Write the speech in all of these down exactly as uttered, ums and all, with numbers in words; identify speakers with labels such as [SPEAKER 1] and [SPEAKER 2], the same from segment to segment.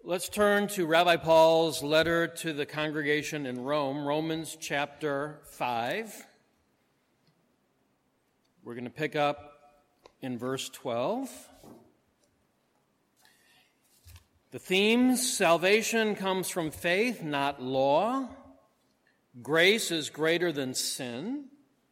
[SPEAKER 1] Let's turn to Rabbi Paul's letter to the congregation in Rome, Romans chapter five. We're going to pick up in verse twelve. The themes: salvation comes from faith, not law. Grace is greater than sin.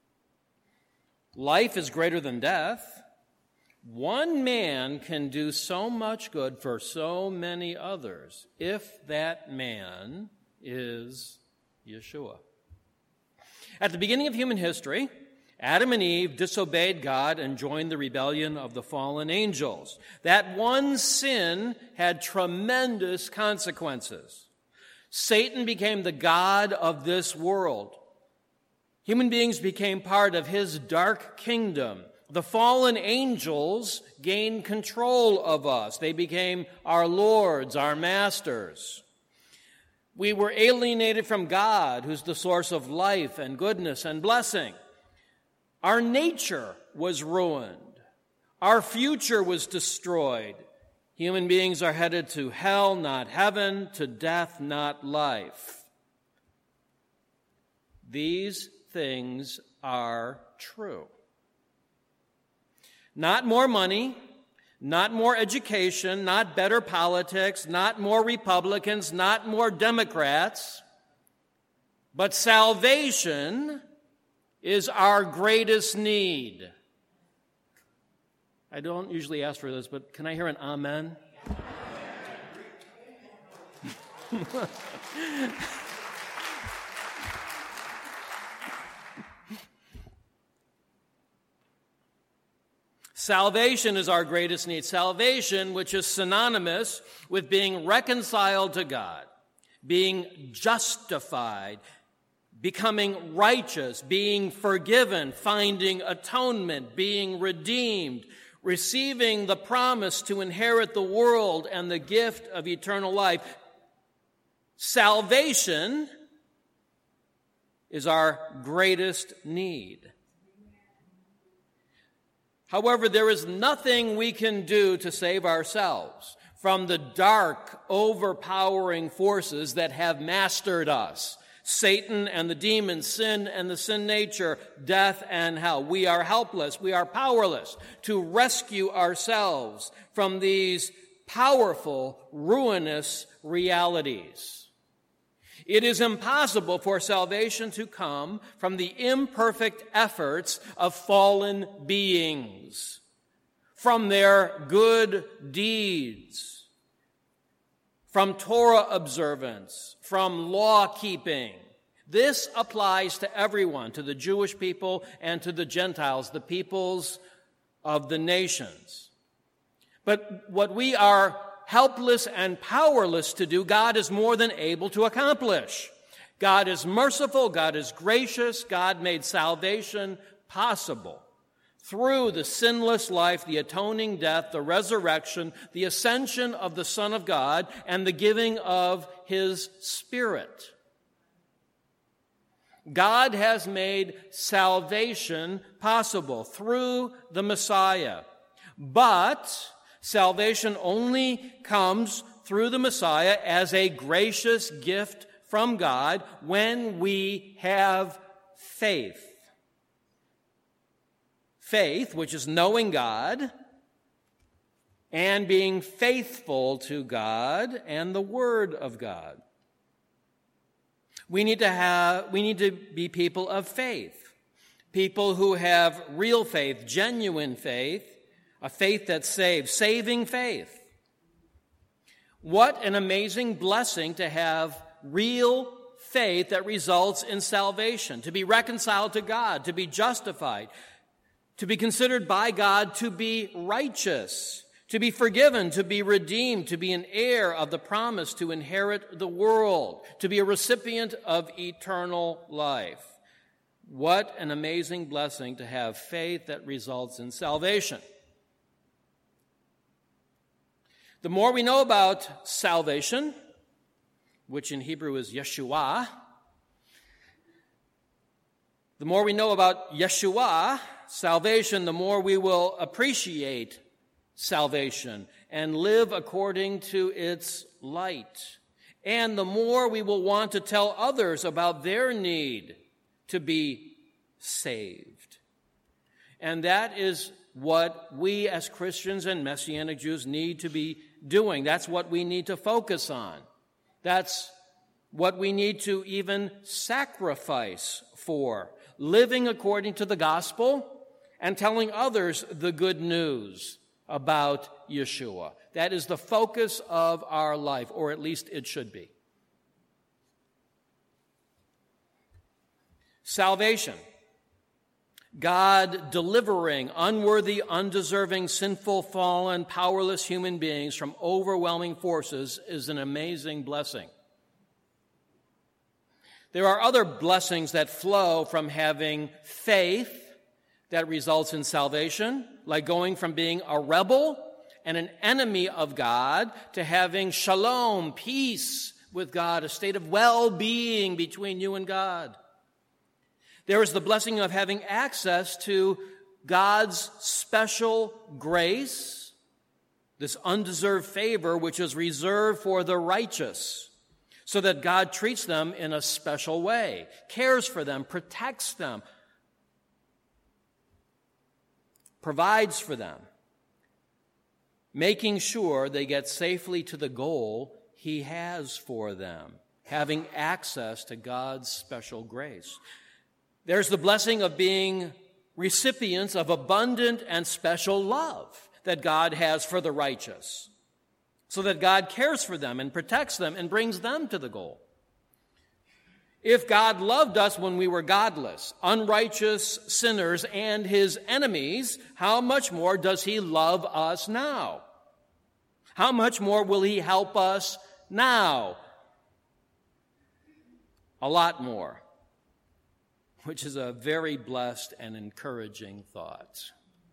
[SPEAKER 1] Life is greater than death. One man can do so much good for so many others if that man is Yeshua. At the beginning of human history, Adam and Eve disobeyed God and joined the rebellion of the fallen angels. That one sin had tremendous consequences. Satan became the god of this world. Human beings became part of his dark kingdom. The fallen angels gained control of us. They became our lords, our masters. We were alienated from God, who's the source of life and goodness and blessing. Our nature was ruined. Our future was destroyed. Human beings are headed to hell, not heaven, to death, not life. These things are true. Not more money, not more education, not better politics, not more Republicans, not more Democrats, but salvation is our greatest need. I don't usually ask for this, but can I hear an amen? Salvation is our greatest need. Salvation, which is synonymous with being reconciled to God, being justified, becoming righteous, being forgiven, finding atonement, being redeemed, receiving the promise to inherit the world and the gift of eternal life. Salvation is our greatest need. However, there is nothing we can do to save ourselves from the dark, overpowering forces that have mastered us. Satan and the demons, sin and the sin nature, death and hell. We are helpless, we are powerless to rescue ourselves from these powerful, ruinous realities. It is impossible for salvation to come from the imperfect efforts of fallen beings, from their good deeds, from Torah observance, from law-keeping. This applies to everyone, to the Jewish people and to the Gentiles, the peoples of the nations. But what we are helpless and powerless to do, God is more than able to accomplish. God is merciful, God is gracious, God made salvation possible through the sinless life, the atoning death, the resurrection, the ascension of the Son of God, and the giving of His Spirit. God has made salvation possible through the Messiah. But salvation only comes through the Messiah as a gracious gift from God when we have faith. Faith, which is knowing God and being faithful to God and the Word of God. We need to have, we need to be people of faith, people who have real faith, genuine faith, a faith that saves, saving faith. What an amazing blessing to have real faith that results in salvation, to be reconciled to God, to be justified, to be considered by God to be righteous, to be forgiven, to be redeemed, to be an heir of the promise to inherit the world, to be a recipient of eternal life. What an amazing blessing to have faith that results in salvation. The more we know about salvation, which in Hebrew is Yeshua, the more we know about Yeshua, salvation, the more we will appreciate salvation and live according to its light. And the more we will want to tell others about their need to be saved. And that is what we as Christians and Messianic Jews need to be doing. That's what we need to focus on. That's what we need to even sacrifice for. Living according to the gospel and telling others the good news about Yeshua. That is the focus of our life, or at least it should be. Salvation. God delivering unworthy, undeserving, sinful, fallen, powerless human beings from overwhelming forces is an amazing blessing. There are other blessings that flow from having faith that results in salvation, like going from being a rebel and an enemy of God to having shalom, peace with God, a state of well-being between you and God. There is the blessing of having access to God's special grace, this undeserved favor which is reserved for the righteous, so that God treats them in a special way, cares for them, protects them, provides for them, making sure they get safely to the goal He has for them, having access to God's special grace. There's the blessing of being recipients of abundant and special love that God has for the righteous, so that God cares for them and protects them and brings them to the goal. If God loved us when we were godless, unrighteous sinners, and His enemies, how much more does He love us now? How much more will He help us now? A lot more, which is a very blessed and encouraging thought.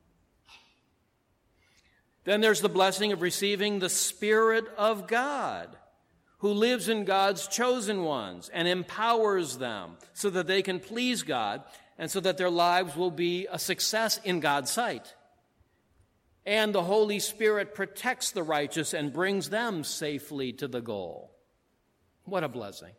[SPEAKER 1] Then there's the blessing of receiving the Spirit of God, who lives in God's chosen ones and empowers them so that they can please God and so that their lives will be a success in God's sight. And the Holy Spirit protects the righteous and brings them safely to the goal. What a blessing.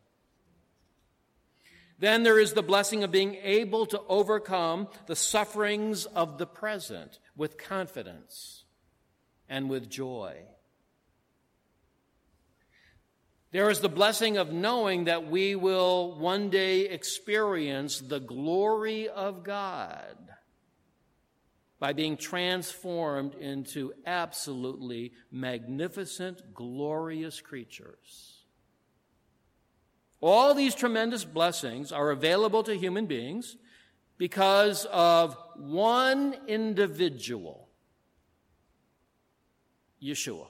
[SPEAKER 1] Then there is the blessing of being able to overcome the sufferings of the present with confidence and with joy. There is the blessing of knowing that we will one day experience the glory of God by being transformed into absolutely magnificent, glorious creatures. All these tremendous blessings are available to human beings because of one individual, Yeshua.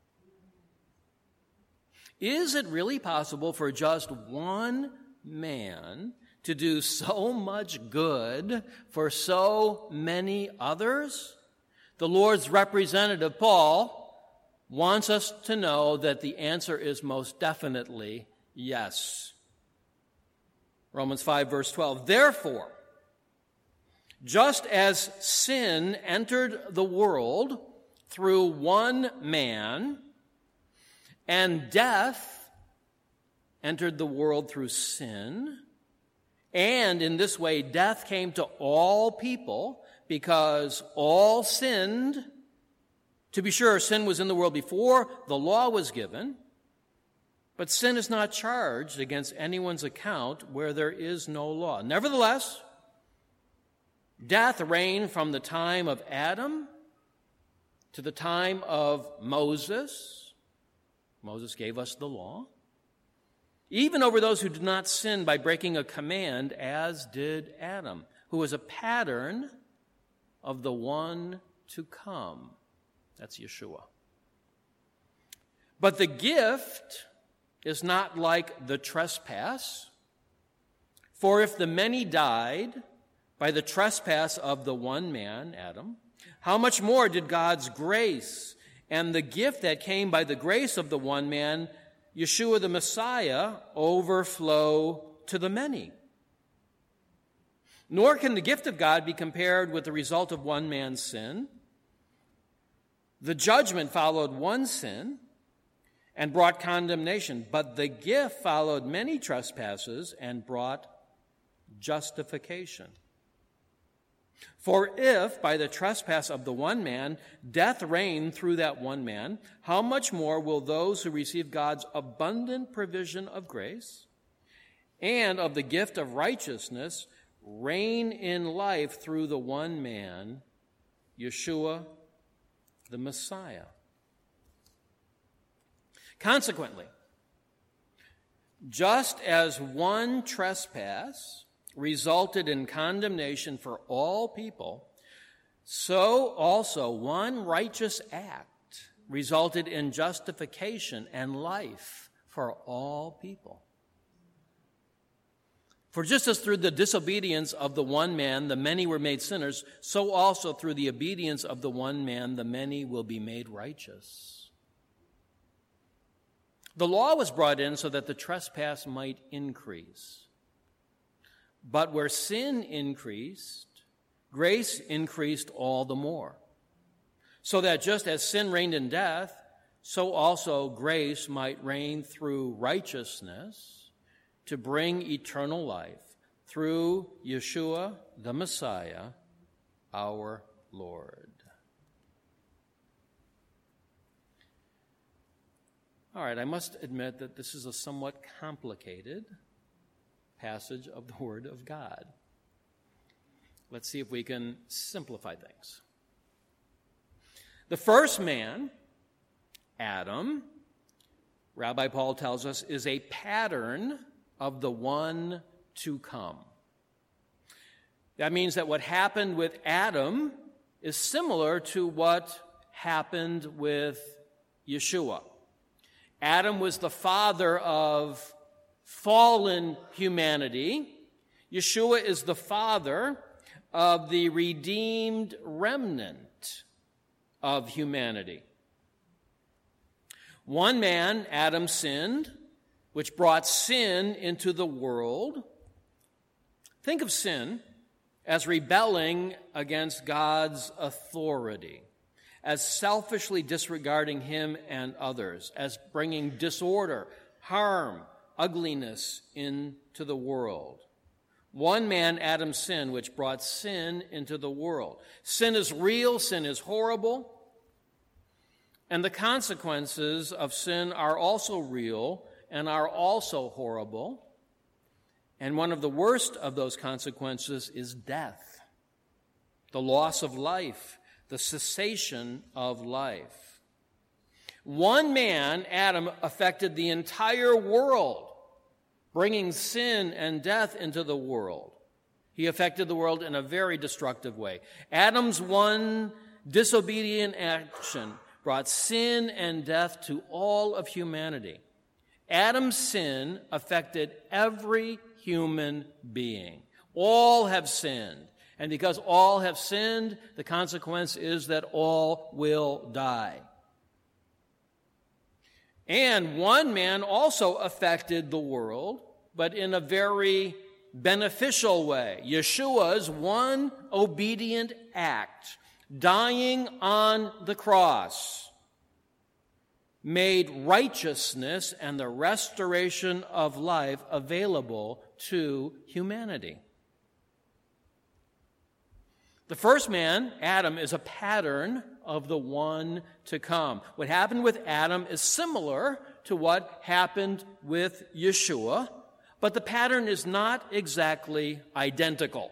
[SPEAKER 1] Is it really possible for just one man to do so much good for so many others? The Lord's representative, Paul, wants us to know that the answer is most definitely yes. Romans five, verse twelve. Therefore, just as sin entered the world through one man, and death entered the world through sin, and in this way death came to all people because all sinned. To be sure, sin was in the world before the law was given, but sin is not charged against anyone's account where there is no law. Nevertheless, death reigned from the time of Adam to the time of Moses. Moses gave us the law. Even over those who did not sin by breaking a command, as did Adam, who was a pattern of the one to come. That's Yeshua. But the gift is not like the trespass. For if the many died by the trespass of the one man, Adam, how much more did God's grace and the gift that came by the grace of the one man, Yeshua the Messiah, overflow to the many? Nor can the gift of God be compared with the result of one man's sin. The judgment followed one sin and brought condemnation, but the gift followed many trespasses and brought justification. For if by the trespass of the one man death reigned through that one man, how much more will those who receive God's abundant provision of grace and of the gift of righteousness reign in life through the one man, Yeshua, the Messiah? Consequently, just as one trespass resulted in condemnation for all people, so also one righteous act resulted in justification and life for all people. For just as through the disobedience of the one man the many were made sinners, so also through the obedience of the one man the many will be made righteous. The law was brought in so that the trespass might increase. But where sin increased, grace increased all the more, so that just as sin reigned in death, so also grace might reign through righteousness to bring eternal life through Yeshua, the Messiah, our Lord. All right, I must admit that this is a somewhat complicated passage of the Word of God. Let's see if we can simplify things. The first man, Adam, Rabbi Paul tells us, is a pattern of the one to come. That means that what happened with Adam is similar to what happened with Yeshua. Adam was the father of fallen humanity. Yeshua is the father of the redeemed remnant of humanity. One man, Adam, sinned, which brought sin into the world. Think of sin as rebelling against God's authority, as selfishly disregarding him and others, as bringing disorder, harm, ugliness into the world. One man, Adam, sinned, which brought sin into the world. Sin is real, sin is horrible, and the consequences of sin are also real and are also horrible. And one of the worst of those consequences is death, the loss of life, the cessation of life. One man, Adam, affected the entire world, bringing sin and death into the world. He affected the world in a very destructive way. Adam's one disobedient action brought sin and death to all of humanity. Adam's sin affected every human being. All have sinned. And because all have sinned, the consequence is that all will die. And one man also affected the world, but in a very beneficial way. Yeshua's one obedient act, dying on the cross, made righteousness and the restoration of life available to humanity. The first man, Adam, is a pattern of the one to come. What happened with Adam is similar to what happened with Yeshua, but the pattern is not exactly identical.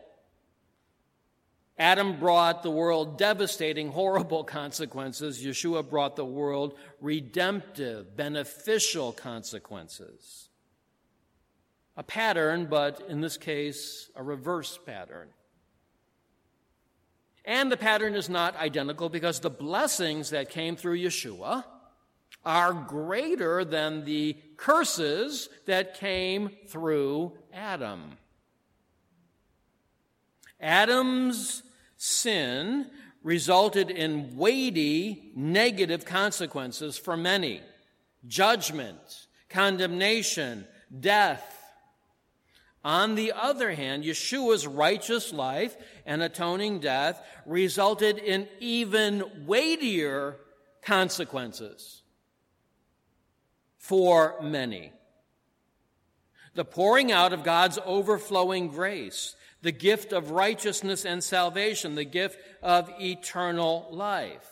[SPEAKER 1] Adam brought the world devastating, horrible consequences. Yeshua brought the world redemptive, beneficial consequences. A pattern, but in this case, a reverse pattern. And the pattern is not identical because the blessings that came through Yeshua are greater than the curses that came through Adam. Adam's sin resulted in weighty negative consequences for many: judgment, condemnation, death. On the other hand, Yeshua's righteous life and atoning death resulted in even weightier consequences for many. The pouring out of God's overflowing grace, the gift of righteousness and salvation, the gift of eternal life.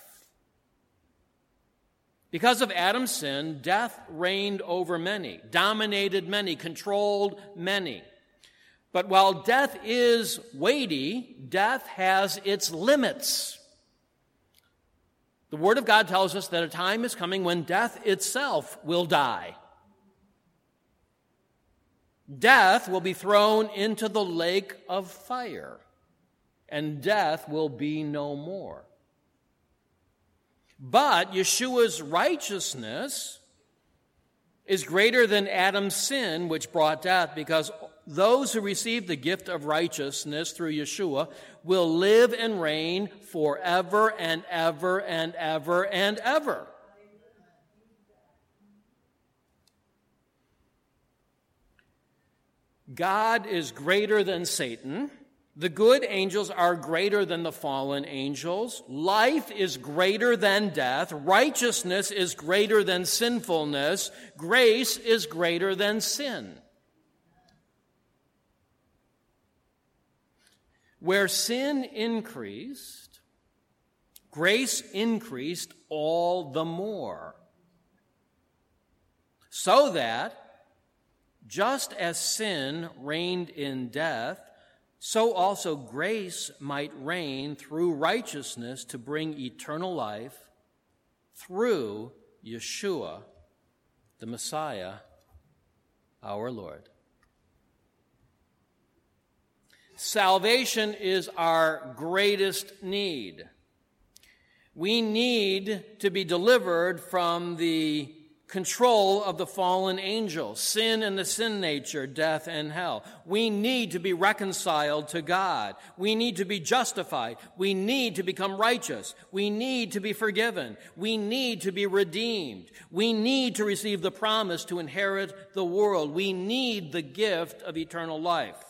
[SPEAKER 1] Because of Adam's sin, death reigned over many, dominated many, controlled many. But while death is weighty, death has its limits. The Word of God tells us that a time is coming when death itself will die. Death will be thrown into the lake of fire, and death will be no more. But Yeshua's righteousness is greater than Adam's sin, which brought death, because those who receive the gift of righteousness through Yeshua will live and reign forever and ever and ever and ever. God is greater than Satan. The good angels are greater than the fallen angels. Life is greater than death. Righteousness is greater than sinfulness. Grace is greater than sin. Where sin increased, grace increased all the more. So that, just as sin reigned in death, so also grace might reign through righteousness to bring eternal life through Yeshua, the Messiah, our Lord. Salvation is our greatest need. We need to be delivered from the control of the fallen angels, sin and the sin nature, death and hell. We need to be reconciled to God. We need to be justified. We need to become righteous. We need to be forgiven. We need to be redeemed. We need to receive the promise to inherit the world. We need the gift of eternal life.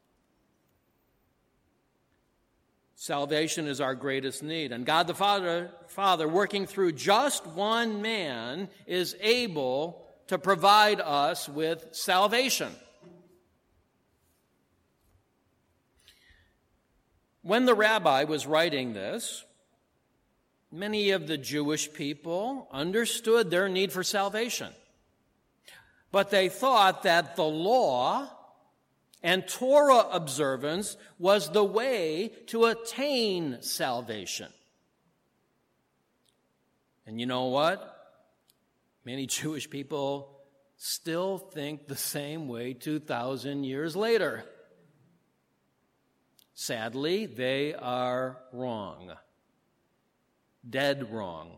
[SPEAKER 1] Salvation is our greatest need. And God the Father, Father, working through just one man, is able to provide us with salvation. When the rabbi was writing this, many of the Jewish people understood their need for salvation. But they thought that the law and Torah observance was the way to attain salvation. And you know what? Many Jewish people still think the same way two thousand years later. Sadly, they are wrong. Dead wrong.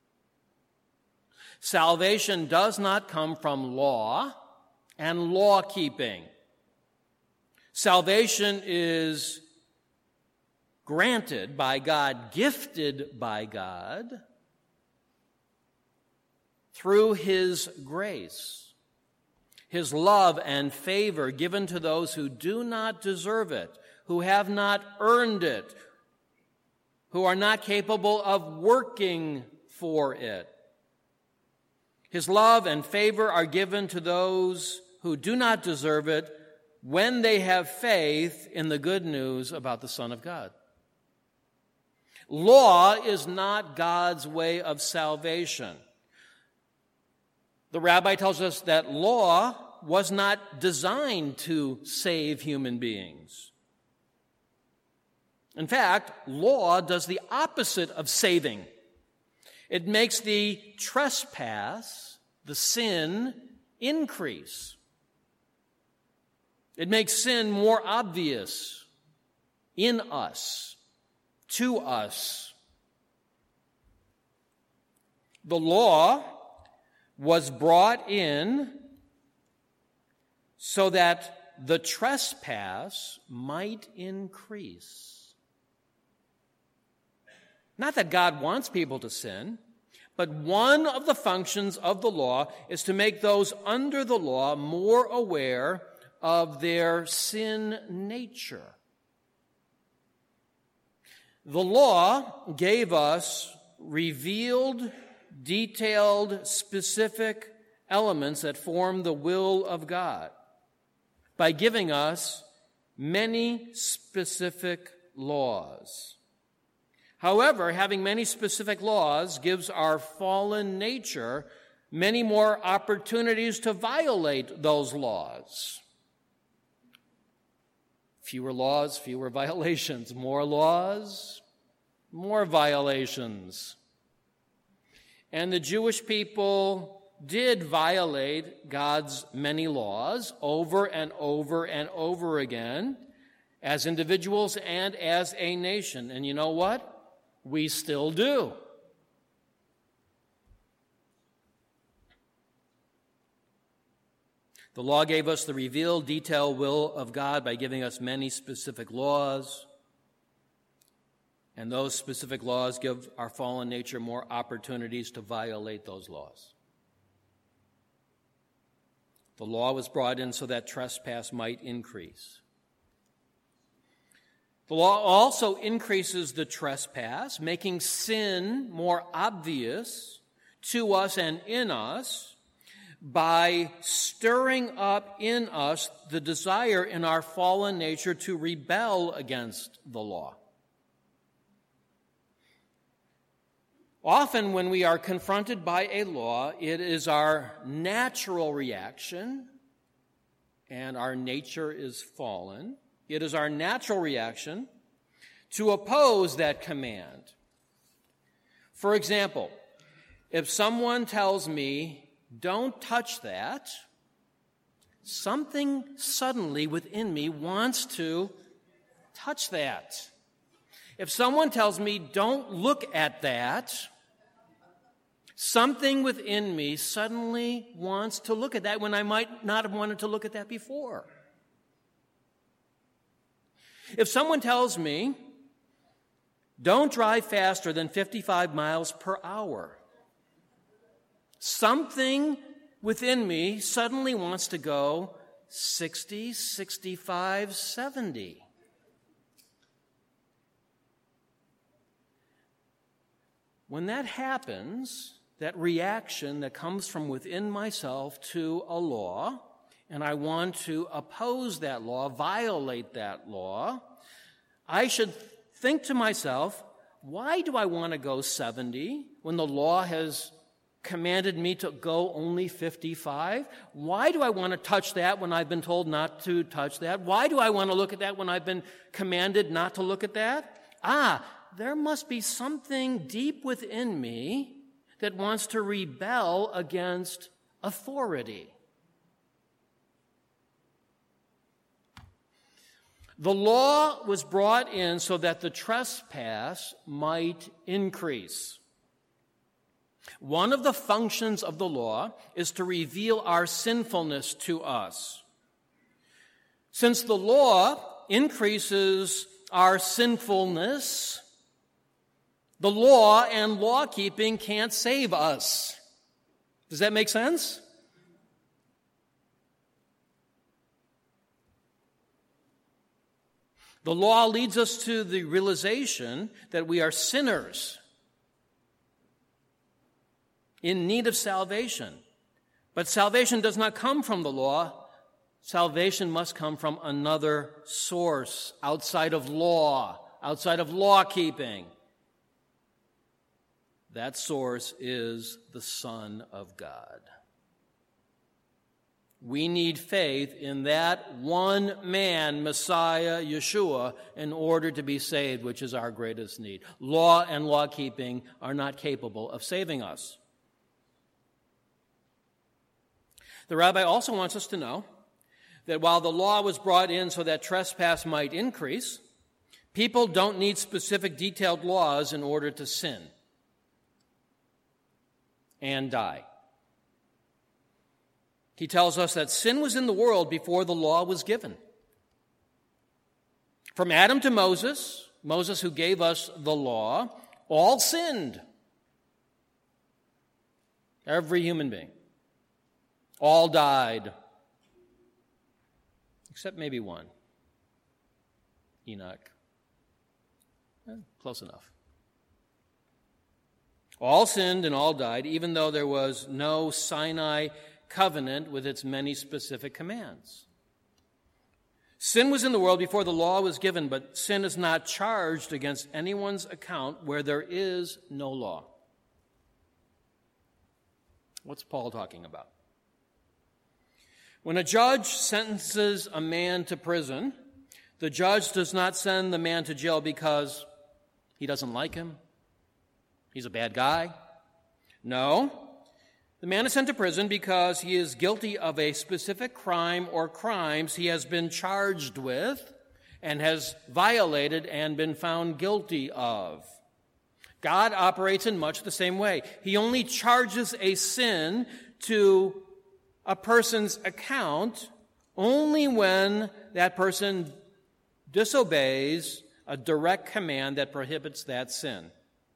[SPEAKER 1] Salvation does not come from law and law-keeping. Salvation is granted by God, gifted by God, through His grace, His love and favor given to those who do not deserve it, who have not earned it, who are not capable of working for it. His love and favor are given to those who do not deserve it, when they have faith in the good news about the Son of God. Law is not God's way of salvation. The rabbi tells us that law was not designed to save human beings. In fact, law does the opposite of saving. It makes the trespass, the sin, increase. It makes sin more obvious in us, to us. The law was brought in so that the trespass might increase. Not that God wants people to sin, but one of the functions of the law is to make those under the law more aware of their sin nature. The law gave us revealed detailed, specific elements that form the will of God by giving us many specific laws. However, having many specific laws gives our fallen nature many more opportunities to violate those laws. Fewer laws, fewer violations. More laws, more violations. And the Jewish people did violate God's many laws over and over and over again as individuals and as a nation. And you know what? We still do. The law gave us the revealed, detailed will of God by giving us many specific laws. And those specific laws give our fallen nature more opportunities to violate those laws. The law was brought in so that trespass might increase. The law also increases the trespass, making sin more obvious to us and in us by stirring up in us the desire in our fallen nature to rebel against the law. Often when we are confronted by a law, it is our natural reaction, and our nature is fallen. It is our natural reaction to oppose that command. For example, if someone tells me, "Don't touch that," something suddenly within me wants to touch that. If someone tells me, "Don't look at that," something within me suddenly wants to look at that when I might not have wanted to look at that before. If someone tells me, "Don't drive faster than fifty-five miles per hour," something within me suddenly wants to go sixty, sixty-five, seventy. When that happens, that reaction that comes from within myself to a law, and I want to oppose that law, violate that law, I should think to myself, why do I want to go seventy when the law has commanded me to go only fifty-five? Why do I want to touch that when I've been told not to touch that? Why do I want to look at that when I've been commanded not to look at that? Ah, there must be something deep within me that wants to rebel against authority. The law was brought in so that the trespass might increase. One of the functions of the law is to reveal our sinfulness to us. Since the law increases our sinfulness, the law and law-keeping can't save us. Does that make sense? The law leads us to the realization that we are sinners in need of salvation. But salvation does not come from the law. Salvation must come from another source outside of law, outside of law-keeping. That source is the Son of God. We need faith in that one man, Messiah, Yeshua, in order to be saved, which is our greatest need. Law and law-keeping are not capable of saving us. The rabbi also wants us to know that while the law was brought in so that trespass might increase, people don't need specific detailed laws in order to sin and die. He tells us that sin was in the world before the law was given. From Adam to Moses, Moses who gave us the law, all sinned. Every human being. All died. Except maybe one. Enoch. Eh, close enough. All sinned and all died, even though there was no Sinai covenant with its many specific commands. Sin was in the world before the law was given, but sin is not charged against anyone's account where there is no law. What's Paul talking about? When a judge sentences a man to prison, the judge does not send the man to jail because he doesn't like him. He's a bad guy. No. The man is sent to prison because he is guilty of a specific crime or crimes he has been charged with and has violated and been found guilty of. God operates in much the same way. He only charges a sin to a person's account only when that person disobeys a direct command that prohibits that sin.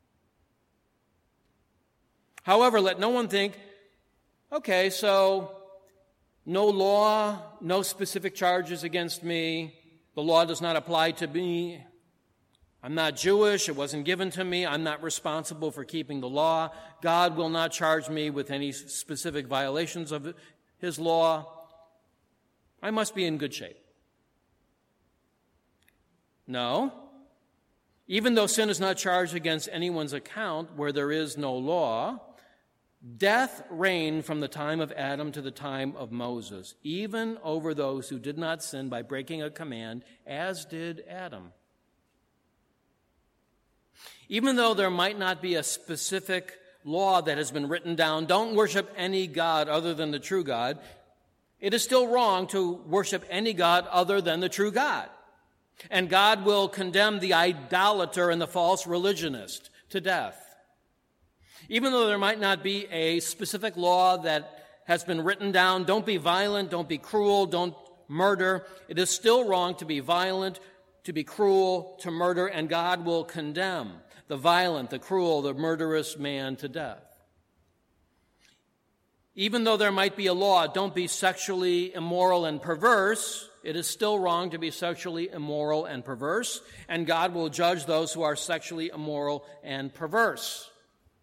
[SPEAKER 1] However, let no one think, okay, so no law, no specific charges against me, the law does not apply to me, I'm not Jewish, it wasn't given to me, I'm not responsible for keeping the law, God will not charge me with any specific violations of His law, I must be in good shape. No. Even though sin is not charged against anyone's account where there is no law, death reigned from the time of Adam to the time of Moses, even over those who did not sin by breaking a command, as did Adam. Even though there might not be a specific law that has been written down, don't worship any god other than the true God, it is still wrong to worship any god other than the true God. And God will condemn the idolater and the false religionist to death. Even though there might not be a specific law that has been written down, don't be violent, don't be cruel, don't murder, it is still wrong to be violent, to be cruel, to murder, and God will condemn the violent, the cruel, the murderous man to death. Even though there might be a law, don't be sexually immoral and perverse, it is still wrong to be sexually immoral and perverse, and God will judge those who are sexually immoral and perverse.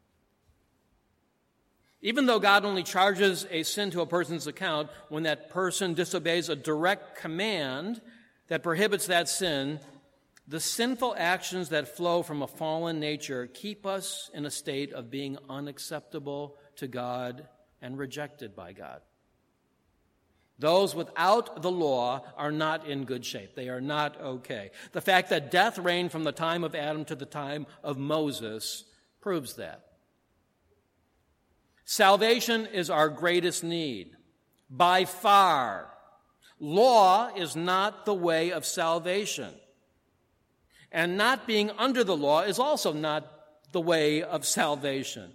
[SPEAKER 1] Even though God only charges a sin to a person's account when that person disobeys a direct command that prohibits that sin, the sinful actions that flow from a fallen nature keep us in a state of being unacceptable to God and rejected by God. Those without the law are not in good shape. They are not okay. The fact that death reigned from the time of Adam to the time of Moses proves that. Salvation is our greatest need, by far. Law is not the way of salvation. And not being under the law is also not the way of salvation.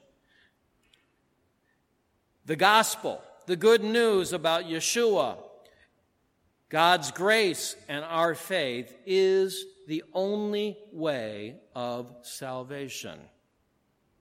[SPEAKER 1] The gospel, the good news about Yeshua, God's grace and our faith is the only way of salvation.